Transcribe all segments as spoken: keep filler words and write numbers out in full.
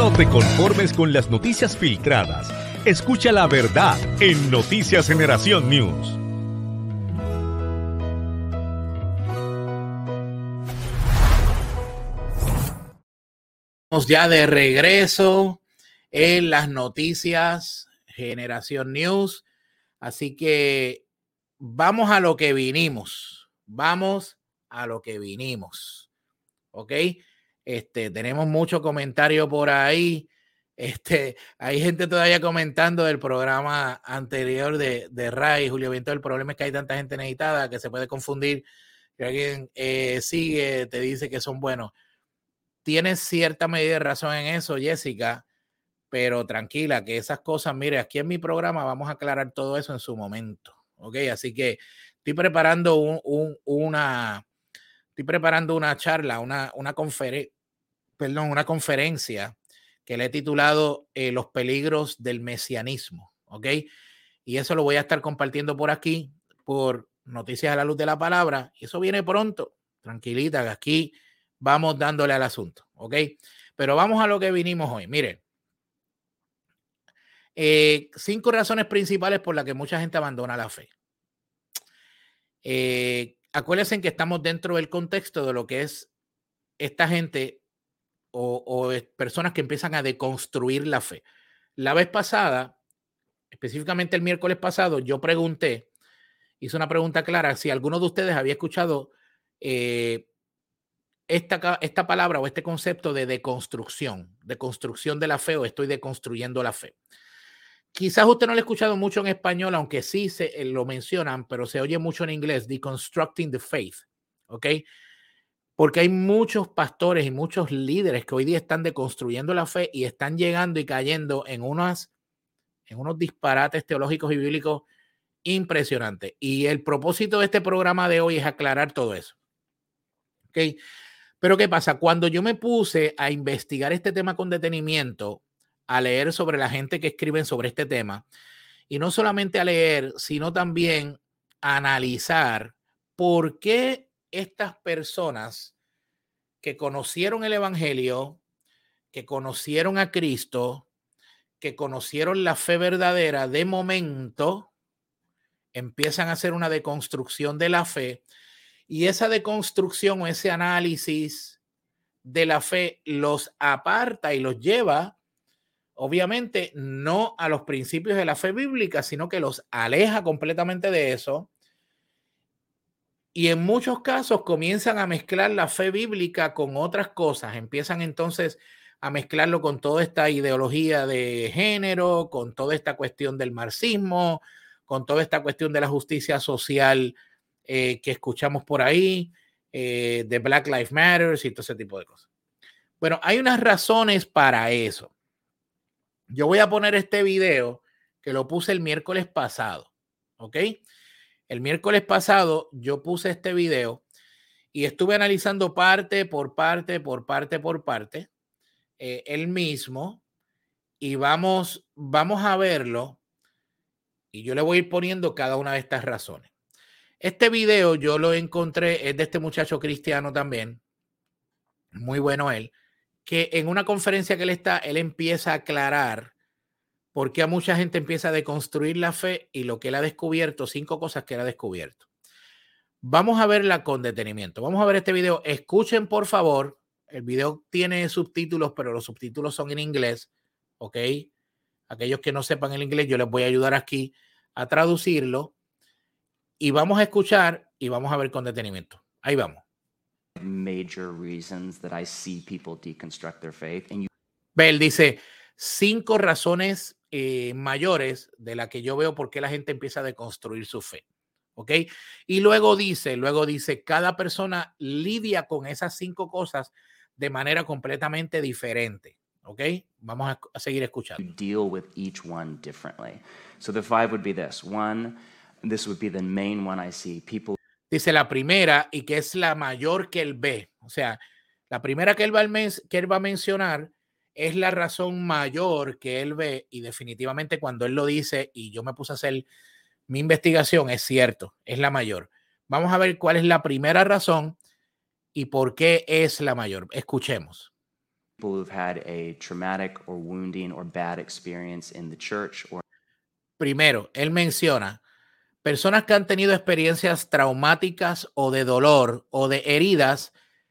No te conformes con las noticias filtradas. Escucha la verdad en Noticias Generación News. Estamos ya de regreso en las Noticias Generación News. Así que vamos a lo que vinimos. Vamos a lo que vinimos. ¿Ok? Este, tenemos mucho comentario por ahí. Este, hay gente todavía comentando del programa anterior de, de Ray, Julio Viento. El problema es que hay tanta gente necesitada que se puede confundir. Que alguien eh, sigue, te dice que son buenos. Tienes cierta medida de razón en eso, Jessica, pero tranquila, que esas cosas, mire, aquí en mi programa vamos a aclarar todo eso en su momento. Ok, así que estoy preparando un, un, una, estoy preparando una charla, una, una conferencia, perdón, una conferencia que le he titulado eh, Los peligros del mesianismo. Ok, y eso lo voy a estar compartiendo por aquí, por Noticias a la Luz de la Palabra, y eso viene pronto. Tranquilita, que aquí vamos dándole al asunto, ¿ok? Pero vamos a lo que vinimos hoy. Mire, eh, cinco razones principales por las que mucha gente abandona la fe. Eh, acuérdense que estamos dentro del contexto de lo que es esta gente o, o personas que empiezan a deconstruir la fe. La vez pasada, específicamente el miércoles pasado, yo pregunté, hice una pregunta clara, si alguno de ustedes había escuchado eh, Esta, esta palabra o este concepto de deconstrucción, deconstrucción de la fe o estoy deconstruyendo la fe. Quizás usted no lo ha escuchado mucho en español, aunque sí se lo mencionan, pero se oye mucho en inglés, deconstructing the faith, ¿ok? Porque hay muchos pastores y muchos líderes que hoy día están deconstruyendo la fe y están llegando y cayendo en, unas, en unos disparates teológicos y bíblicos impresionantes. Y el propósito de este programa de hoy es aclarar todo eso, ¿ok? Pero ¿qué pasa? Cuando yo me puse a investigar este tema con detenimiento, a leer sobre la gente que escriben sobre este tema, y no solamente a leer, sino también a analizar por qué estas personas que conocieron el Evangelio, que conocieron a Cristo, que conocieron la fe verdadera, de momento empiezan a hacer una deconstrucción de la fe, y esa deconstrucción o ese análisis de la fe los aparta y los lleva, obviamente, no a los principios de la fe bíblica, sino que los aleja completamente de eso. Y en muchos casos comienzan a mezclar la fe bíblica con otras cosas. Empiezan entonces a mezclarlo con toda esta ideología de género, con toda esta cuestión del marxismo, con toda esta cuestión de la justicia social eh, que escuchamos por ahí, eh, de Black Lives Matter y todo ese tipo de cosas. Bueno, hay unas razones para eso. Yo voy a poner este video que lo puse el miércoles pasado, ¿ok? El miércoles pasado yo puse este video y estuve analizando parte por parte, por parte, por parte, eh, el mismo, y vamos, vamos a verlo y yo le voy a ir poniendo cada una de estas razones. Este video yo lo encontré, es de este muchacho cristiano también, muy bueno él, que en una conferencia que él está, él empieza a aclarar por qué a mucha gente empieza a deconstruir la fe y lo que él ha descubierto, cinco cosas que él ha descubierto. Vamos a verla con detenimiento. Vamos a ver este video. Escuchen, por favor. El video tiene subtítulos, pero los subtítulos son en inglés, ¿ok? Aquellos que no sepan el inglés, yo les voy a ayudar aquí a traducirlo. Y vamos a escuchar y vamos a ver con detenimiento. Ahí vamos. Major reasons that I see people deconstruct their faith. And you... Él dice cinco razones eh, mayores de las que yo veo por qué la gente empieza a deconstruir su fe. ¿Ok? Y luego dice, luego dice, cada persona lidia con esas cinco cosas de manera completamente diferente. ¿Ok? Vamos a, a seguir escuchando. You deal with each one differently. So the five would be this. One, this would be the main one I see. People. Dice la primera, y que es la mayor que él ve. O sea, la primera que él va a, que él va a mencionar es la razón mayor que él ve, y definitivamente cuando él lo dice y yo me puse a hacer mi investigación, es cierto, es la mayor. Vamos a ver cuál es la primera razón y por qué es la mayor. Escuchemos. people who've had a traumatic or wounding or bad experience in the church or Primero, él menciona personas que han tenido experiencias traumáticas o de dolor o de heridas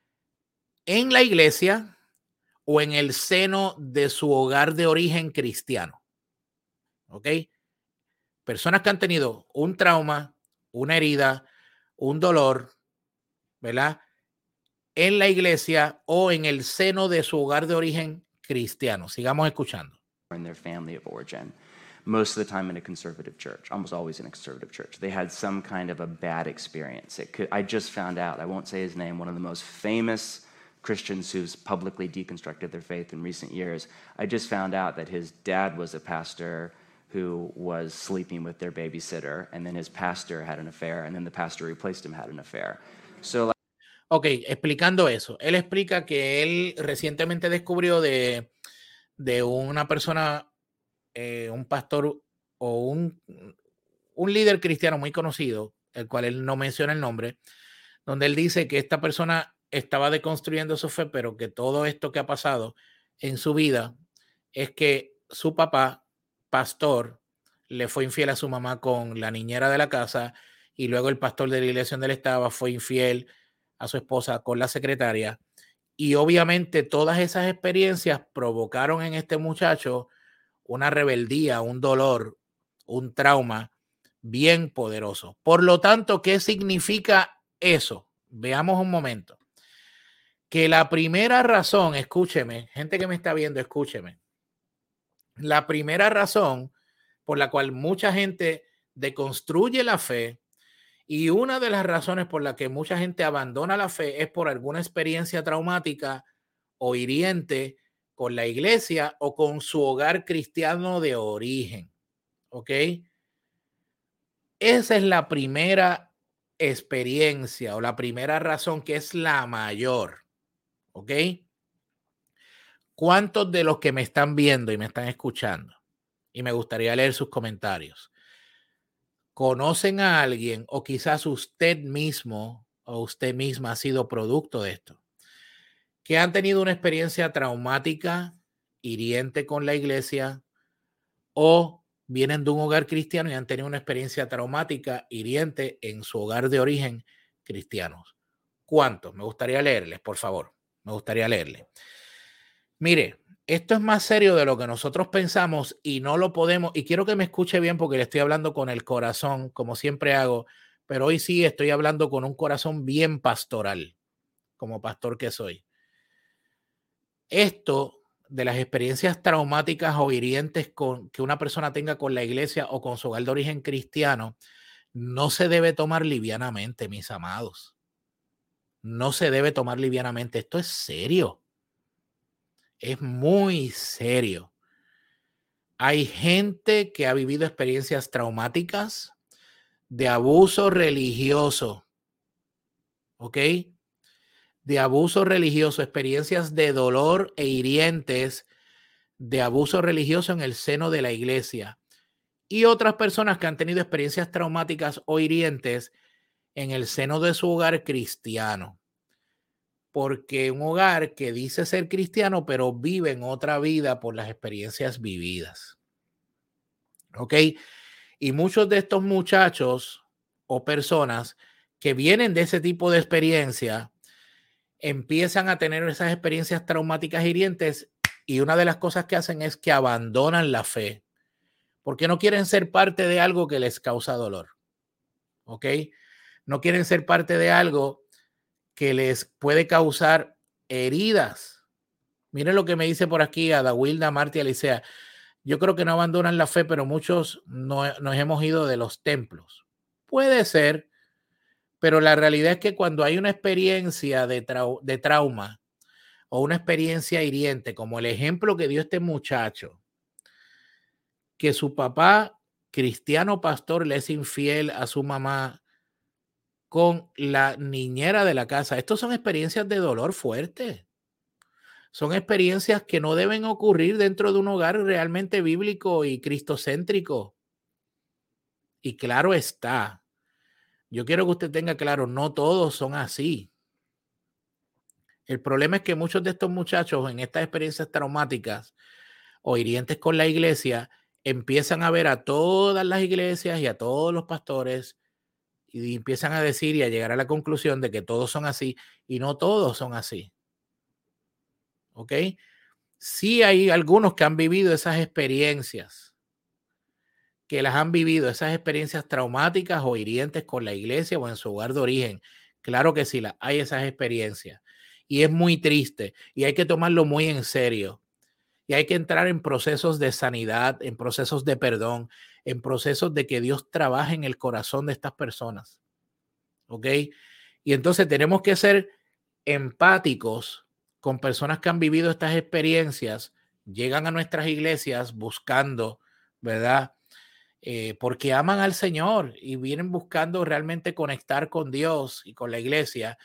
en la iglesia o en el seno de su hogar de origen cristiano. ¿Ok? Personas que han tenido un trauma, una herida, un dolor, ¿verdad? En la iglesia o en el seno de su hogar de origen cristiano. Sigamos escuchando. in their family of origin. Most of the time in a conservative church, almost always in a conservative church. They had some kind of a bad experience. It could, I just found out, I won't say his name, one of the most famous Christians who's publicly deconstructed their faith in recent years. I just found out that his dad was a pastor who was sleeping with their babysitter, and then his pastor had an affair, and then the pastor who replaced him had an affair. So, like, Ok, explicando eso. Él explica que él recientemente descubrió de, de una persona, eh, un pastor o un, un líder cristiano muy conocido, el cual él no menciona el nombre, donde él dice que esta persona estaba deconstruyendo su fe, pero que todo esto que ha pasado en su vida es que su papá, pastor, le fue infiel a su mamá con la niñera de la casa y luego el pastor de la iglesia donde él estaba fue infiel a su esposa con la secretaria. Y obviamente todas esas experiencias provocaron en este muchacho una rebeldía, un dolor, un trauma bien poderoso. Por lo tanto, ¿qué significa eso? Veamos un momento. Que la primera razón, escúcheme, gente que me está viendo, escúcheme. La primera razón por la cual mucha gente deconstruye la fe y una de las razones por la que mucha gente abandona la fe es por alguna experiencia traumática o hiriente con la iglesia o con su hogar cristiano de origen. ¿Ok? Esa es la primera experiencia o la primera razón que es la mayor. ¿Ok? ¿Cuántos de los que me están viendo y me están escuchando? Y me gustaría leer sus comentarios. ¿Conocen a alguien o quizás usted mismo o usted misma ha sido producto de esto? Que han tenido una experiencia traumática, hiriente con la iglesia o vienen de un hogar cristiano y han tenido una experiencia traumática, hiriente en su hogar de origen cristianos. ¿Cuántos? Me gustaría leerles, por favor. Me gustaría leerles. Mire, esto es más serio de lo que nosotros pensamos y no lo podemos, y quiero que me escuche bien porque le estoy hablando con el corazón, como siempre hago, pero hoy sí estoy hablando con un corazón bien pastoral, como pastor que soy. Esto de las experiencias traumáticas o hirientes con, que una persona tenga con la iglesia o con su hogar de origen cristiano, no se debe tomar livianamente, mis amados. No se debe tomar livianamente. Esto es serio. Es muy serio. Hay gente que ha vivido experiencias traumáticas de abuso religioso, ¿ok? De abuso religioso, experiencias de dolor e hirientes de abuso religioso en el seno de la iglesia. Y otras personas que han tenido experiencias traumáticas o hirientes en el seno de su hogar cristiano. Porque un hogar que dice ser cristiano, pero vive en otra vida por las experiencias vividas. ¿Ok? Y muchos de estos muchachos o personas que vienen de ese tipo de experiencia empiezan a tener esas experiencias traumáticas hirientes y una de las cosas que hacen es que abandonan la fe porque no quieren ser parte de algo que les causa dolor. ¿Ok? No quieren ser parte de algo que les puede causar heridas. Miren lo que me dice por aquí a Dawilda, Marta y Alicia. Yo creo que no abandonan la fe, pero muchos no, nos hemos ido de los templos. Puede ser, pero la realidad es que cuando hay una experiencia de, trau de trauma o una experiencia hiriente, como el ejemplo que dio este muchacho, que su papá, cristiano pastor, le es infiel a su mamá con la niñera de la casa. Estos son experiencias de dolor fuerte. Son experiencias que no deben ocurrir dentro de un hogar realmente bíblico y cristocéntrico. Y claro está, yo quiero que usted tenga claro, no todos son así. El problema es que muchos de estos muchachos en estas experiencias traumáticas o hirientes con la iglesia empiezan a ver a todas las iglesias y a todos los pastores y empiezan a decir y a llegar a la conclusión de que todos son así y no todos son así. ¿Ok? Sí hay algunos que han vivido esas experiencias, que las han vivido, esas experiencias traumáticas o hirientes con la iglesia o en su hogar de origen. Claro que sí, hay esas experiencias. Y es muy triste y hay que tomarlo muy en serio. Y hay que entrar en procesos de sanidad, en procesos de perdón, en procesos de que Dios trabaje en el corazón de estas personas. ¿Ok? Y entonces tenemos que ser empáticos con personas que han vivido estas experiencias, llegan a nuestras iglesias buscando, ¿verdad? Eh, porque aman al Señor y vienen buscando realmente conectar con Dios y con la iglesia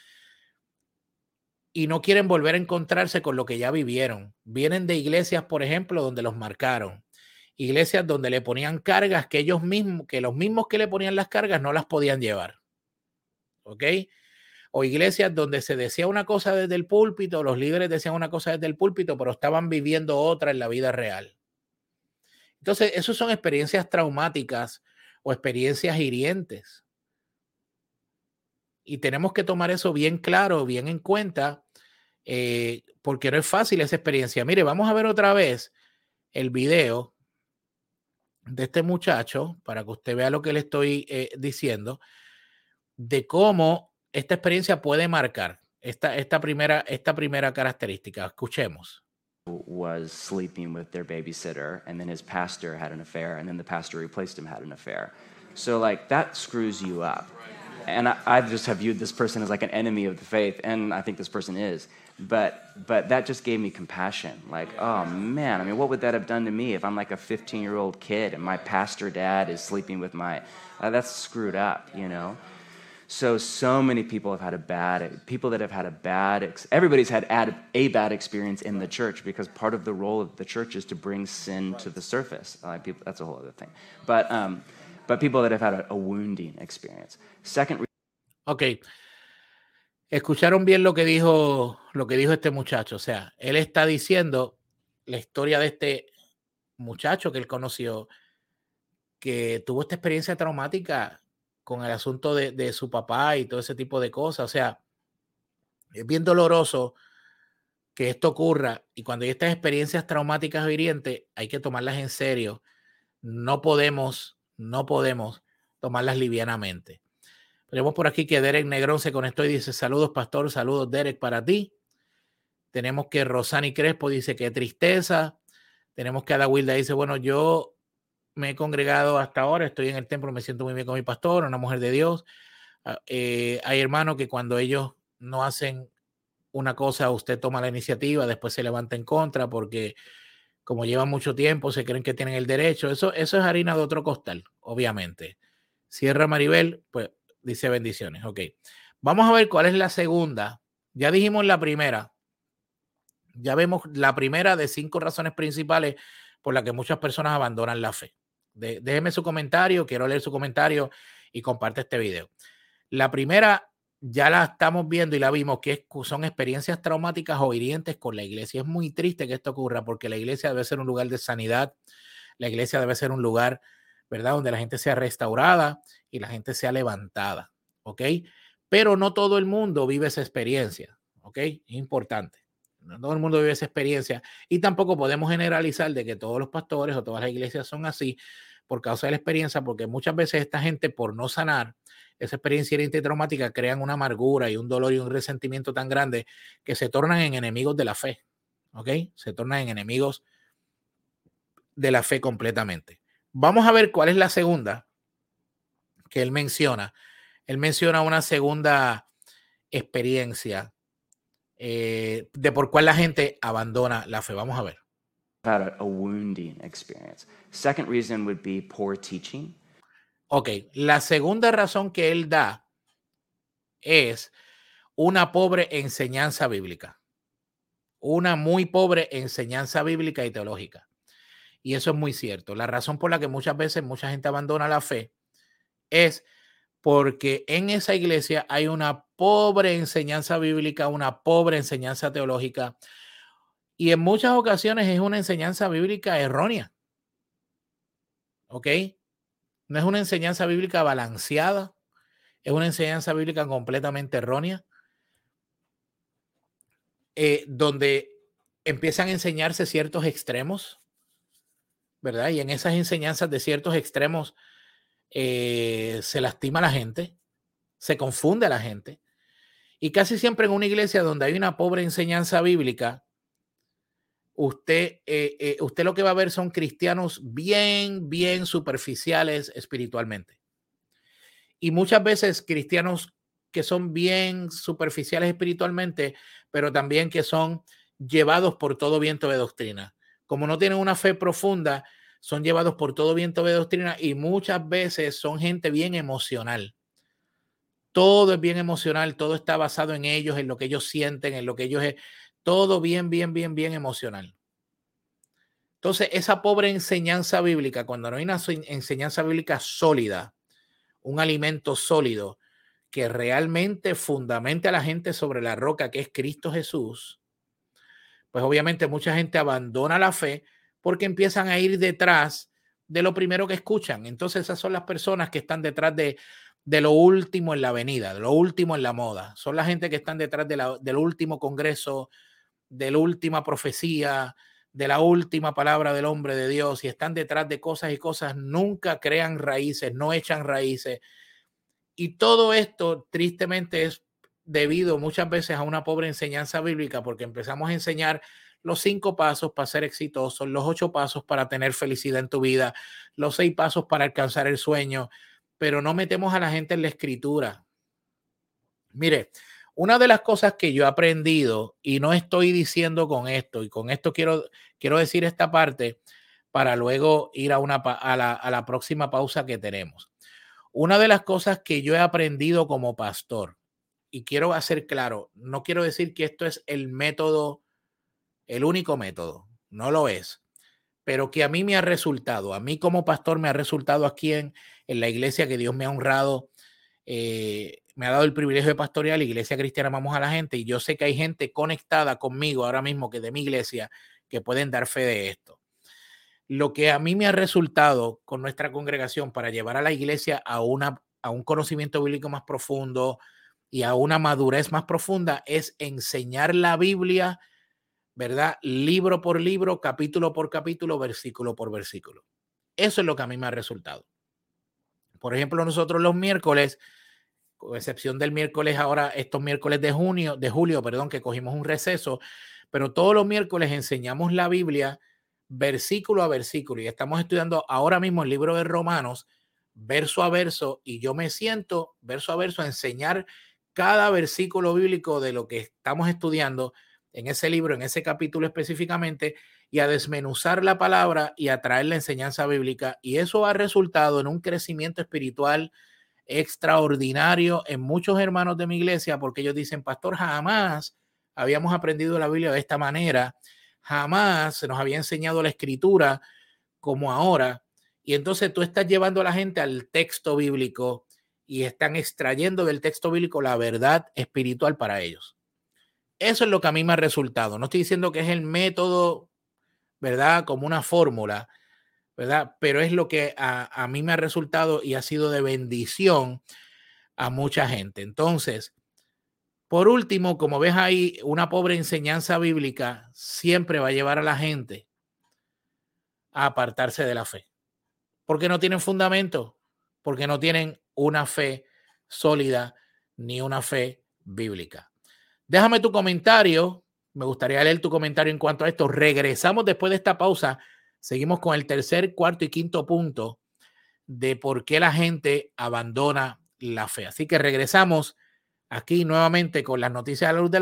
y no quieren volver a encontrarse con lo que ya vivieron. Vienen de iglesias, por ejemplo, donde los marcaron. Iglesias donde le ponían cargas que ellos mismos, que los mismos que le ponían las cargas no las podían llevar. ¿Ok? O iglesias donde se decía una cosa desde el púlpito, los líderes decían una cosa desde el púlpito, pero estaban viviendo otra en la vida real. Entonces, esas son experiencias traumáticas o experiencias hirientes. Y tenemos que tomar eso bien claro, bien en cuenta, eh, porque no es fácil esa experiencia. Mire, vamos a ver otra vez el video de este muchacho para que usted vea lo que le estoy eh, diciendo, de cómo esta experiencia puede marcar esta, esta, primera, esta primera característica. Escuchemos. Was sleeping with their babysitter, and then his pastor had an affair, and then the pastor replaced him had an affair. So like that screws you up. And I, I just have viewed this person as like an enemy of the faith, and I think this person is. But but that just gave me compassion. Like, oh man, I mean, what would that have done to me if I'm like a fifteen-year-old kid and my pastor dad is sleeping with my? Uh, that's screwed up, you know. So, so many people have had a bad, people that have had a bad, ex- everybody's had ad, a bad experience in the church because part of the role of the church is to bring sin to the surface. Uh, people, that's a whole other thing. But, um, but people that have had a, a wounding experience. Second. Ok. Escucharon bien lo que dijo, lo que dijo este muchacho. O sea, él está diciendo la historia de este muchacho que él conoció, que tuvo esta experiencia traumática con el asunto de, de su papá y todo ese tipo de cosas. O sea, es bien doloroso que esto ocurra y cuando hay estas experiencias traumáticas o hirientes hay que tomarlas en serio. No podemos, no podemos tomarlas livianamente. Tenemos por aquí que Derek Negrón se conectó y dice, saludos pastor, saludos Derek para ti. Tenemos que Rosani Crespo dice, qué tristeza. Tenemos que Ada Wilda dice, bueno, yo me he congregado hasta ahora, estoy en el templo, me siento muy bien con mi pastor, una mujer de Dios. Eh, hay hermanos que cuando ellos no hacen una cosa, usted toma la iniciativa, después se levanta en contra porque como llevan mucho tiempo, se creen que tienen el derecho. Eso, eso es harina de otro costal, obviamente. Cierra Maribel, pues dice bendiciones. Ok, vamos a ver cuál es la segunda. Ya dijimos la primera. Ya vemos la primera de cinco razones principales por las que muchas personas abandonan la fe. De, déjeme su comentario, quiero leer su comentario y comparte este video. La primera ya la estamos viendo y la vimos, que es, son experiencias traumáticas o hirientes con la iglesia. Es muy triste que esto ocurra porque la iglesia debe ser un lugar de sanidad, la iglesia debe ser un lugar, ¿verdad?, donde la gente sea restaurada y la gente sea levantada, ¿ok? Pero no todo el mundo vive esa experiencia, ¿ok? Es importante. No todo el mundo vive esa experiencia y tampoco podemos generalizar de que todos los pastores o todas las iglesias son así por causa de la experiencia, porque muchas veces esta gente, por no sanar esa experiencia hiriente y traumática, crean una amargura y un dolor y un resentimiento tan grande que se tornan en enemigos de la fe, ¿ok? Se tornan en enemigos de la fe completamente. Vamos a ver cuál es la segunda que él menciona. Él menciona una segunda experiencia Eh, de por cuál la gente abandona la fe. Vamos a ver. Had a, a wounding experience. Second reason would be poor teaching. Ok, la segunda razón que él da es una pobre enseñanza bíblica. Una muy pobre enseñanza bíblica y teológica. Y eso es muy cierto. La razón por la que muchas veces mucha gente abandona la fe es porque en esa iglesia hay una pobre enseñanza bíblica, una pobre enseñanza teológica, y en muchas ocasiones es una enseñanza bíblica errónea. ¿Ok? No es una enseñanza bíblica balanceada, es una enseñanza bíblica completamente errónea, eh, donde empiezan a enseñarse ciertos extremos, ¿verdad? Y en esas enseñanzas de ciertos extremos eh, se lastima a la gente, se confunde a la gente. Y casi siempre en una iglesia donde hay una pobre enseñanza bíblica, usted, eh, eh, usted lo que va a ver son cristianos bien, bien superficiales espiritualmente. Y muchas veces cristianos que son bien superficiales espiritualmente, pero también que son llevados por todo viento de doctrina. Como no tienen una fe profunda, son llevados por todo viento de doctrina y muchas veces son gente bien emocional. Todo es bien emocional, todo está basado en ellos, en lo que ellos sienten, en lo que ellos... Todo bien, bien, bien, bien emocional. Entonces, esa pobre enseñanza bíblica, cuando no hay una enseñanza bíblica sólida, un alimento sólido que realmente fundamente a la gente sobre la roca que es Cristo Jesús, pues obviamente mucha gente abandona la fe porque empiezan a ir detrás de lo primero que escuchan. Entonces esas son las personas que están detrás de, de lo último en la avenida, de lo último en la moda. Son la gente que están detrás de la, del último congreso, de la última profecía, de la última palabra del hombre de Dios, y están detrás de cosas y cosas, nunca crean raíces, no echan raíces. Y todo esto tristemente es debido muchas veces a una pobre enseñanza bíblica, porque empezamos a enseñar los cinco pasos para ser exitosos, los ocho pasos para tener felicidad en tu vida, los seis pasos para alcanzar el sueño, pero no metemos a la gente en la escritura. Mire, una de las cosas que yo he aprendido, y no estoy diciendo con esto, y con esto quiero, quiero decir esta parte para luego ir a, una, a, la, a la próxima pausa que tenemos. Una de las cosas que yo he aprendido como pastor, y quiero hacer claro, no quiero decir que esto es el método, el único método, no lo es, pero que a mí me ha resultado, a mí como pastor me ha resultado aquí en, en la iglesia que Dios me ha honrado, eh, me ha dado el privilegio de pastorear la Iglesia Cristiana Amamos a la Gente, y yo sé que hay gente conectada conmigo ahora mismo que de mi iglesia que pueden dar fe de esto. Lo que a mí me ha resultado con nuestra congregación para llevar a la iglesia a, una, a un conocimiento bíblico más profundo y a una madurez más profunda es enseñar la Biblia, ¿verdad? Libro por libro, capítulo por capítulo, versículo por versículo. Eso es lo que a mí me ha resultado. Por ejemplo, nosotros los miércoles, con excepción del miércoles ahora, estos miércoles de junio, de julio, perdón, que cogimos un receso, pero todos los miércoles enseñamos la Biblia versículo a versículo, y estamos estudiando ahora mismo el libro de Romanos verso a verso, y yo me siento verso a verso a enseñar cada versículo bíblico de lo que estamos estudiando en ese libro, en ese capítulo específicamente, y a desmenuzar la palabra y a traer la enseñanza bíblica, y eso ha resultado en un crecimiento espiritual extraordinario en muchos hermanos de mi iglesia, porque ellos dicen: pastor, jamás habíamos aprendido la Biblia de esta manera, jamás se nos había enseñado la escritura como ahora. Y entonces tú estás llevando a la gente al texto bíblico y están extrayendo del texto bíblico la verdad espiritual para ellos. Eso es lo que a mí me ha resultado. No estoy diciendo que es el método, ¿verdad?, como una fórmula, ¿verdad? Pero es lo que a, a mí me ha resultado y ha sido de bendición a mucha gente. Entonces, por último, como ves ahí, una pobre enseñanza bíblica siempre va a llevar a la gente a apartarse de la fe. Porque no tienen fundamento, porque no tienen una fe sólida ni una fe bíblica. Déjame tu comentario. Me gustaría leer tu comentario en cuanto a esto. Regresamos después de esta pausa. Seguimos con el tercer, cuarto y quinto punto de por qué la gente abandona la fe. Así que regresamos aquí nuevamente con las noticias a la luz de la